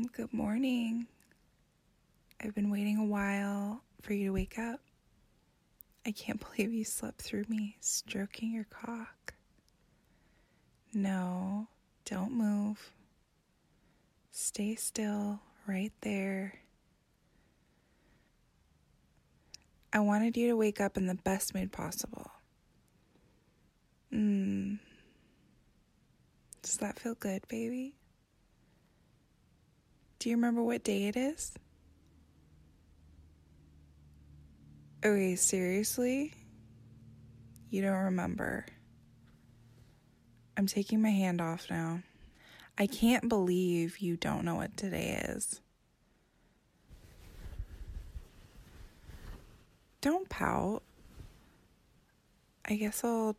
Good morning. I've been waiting a while for you to wake up. I can't believe you slept through me stroking your cock. No, don't move. Stay still right there. I wanted you to wake up in the best mood possible. Does that feel good, baby? Do you remember what day it is? Okay, seriously? You don't remember? I'm taking my hand off now. I can't believe you don't know what today is. Don't pout. I guess I'll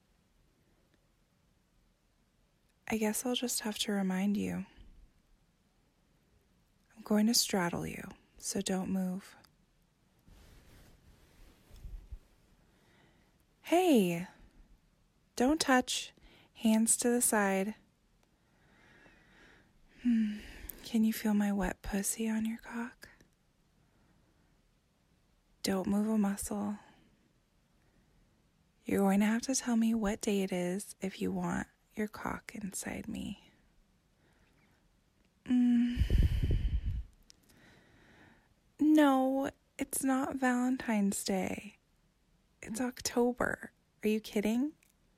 just have to remind you. I'm going to straddle you, so don't move. Hey, don't touch. Hands to the side. Can you feel my wet pussy on your cock? Don't move a muscle. You're going to have to tell me what day it is if you want your cock inside me. No, it's not Valentine's Day. It's October. Are you kidding?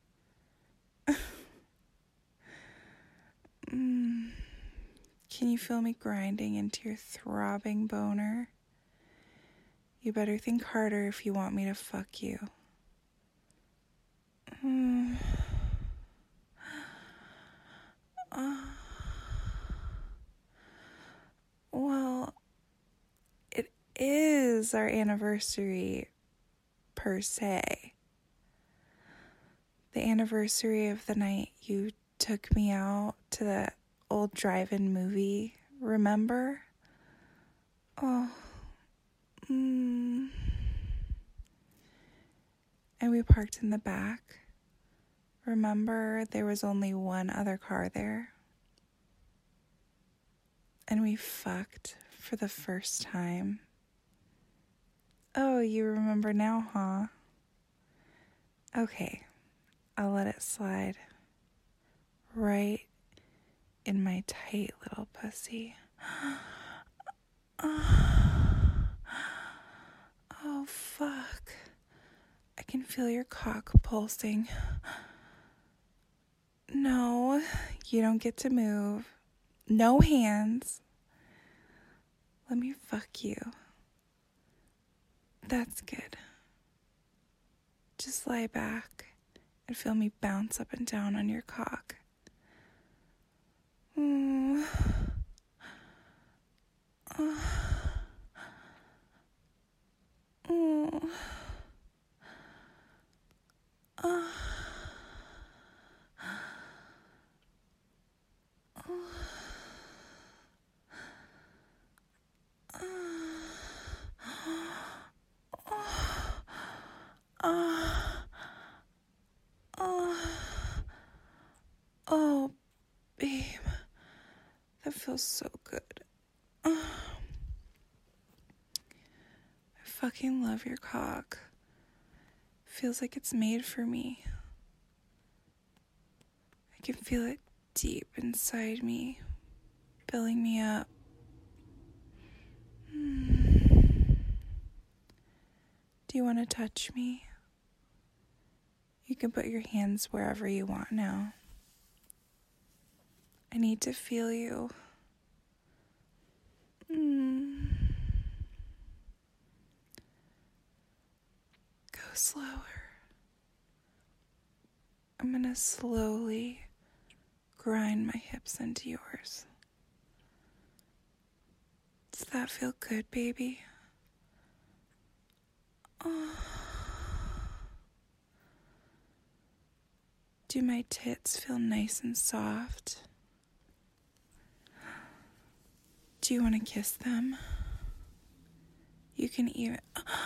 Can you feel me grinding into your throbbing boner? You better think harder if you want me to fuck you. Well, it is our anniversary, per se. The anniversary of the night you took me out to that old drive-in movie, remember? And we parked in the back. Remember, there was only one other car there. And we fucked for the first time. Oh, you remember now, huh? Okay, I'll let it slide. Right in my tight little pussy. Oh, fuck. I can feel your cock pulsing. No, you don't get to move. No hands. Let me fuck you. That's good. Just lie back and feel me bounce up and down on your cock. Oh, babe, that feels so good. I fucking love your cock. Feels like it's made for me. I can feel it deep inside me, filling me up. Do you want to touch me? You can put your hands wherever you want now. I need to feel you. Go slower. I'm gonna slowly grind my hips into yours. Does that feel good, baby? Do my tits feel nice and soft? Do you want to kiss them? You can even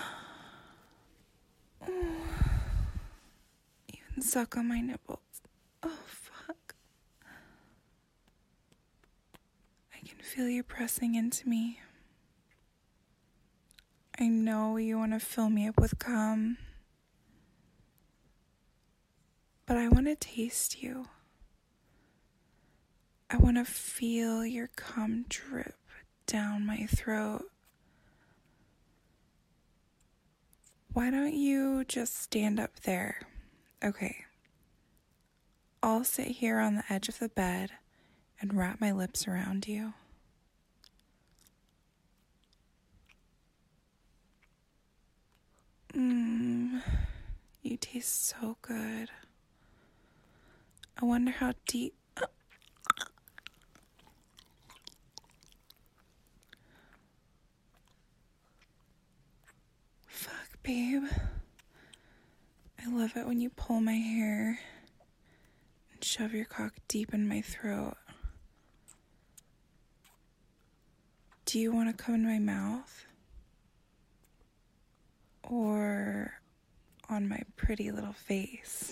suck on my nipples. Oh, fuck. I can feel you pressing into me. I know you want to fill me up with cum, but I want to taste you. I want to feel your cum drip down my throat. Why don't you just stand up there? Okay. I'll sit here on the edge of the bed and wrap my lips around you. You taste so good. I wonder how deep... Fuck, babe. I love it when you pull my hair and shove your cock deep in my throat. Do you want to come in my mouth? Or on my pretty little face?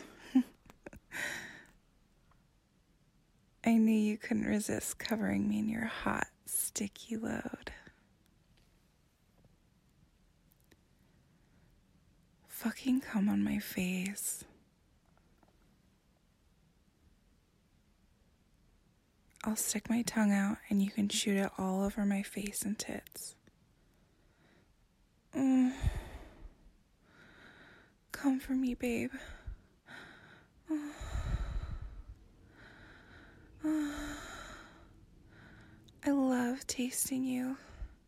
I knew you couldn't resist covering me in your hot, sticky load. Fucking come on my face. I'll stick my tongue out and you can shoot it all over my face and tits. Come for me, babe. I love tasting you.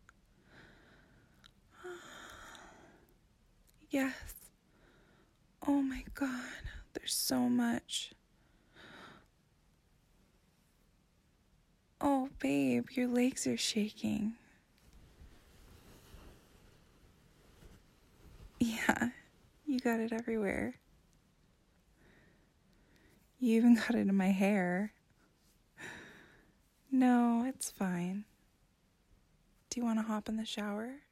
Yes. Oh my God, there's so much. Oh, babe, your legs are shaking. Yeah, you got it everywhere. You even got it in my hair. No, it's fine. Do you want to hop in the shower?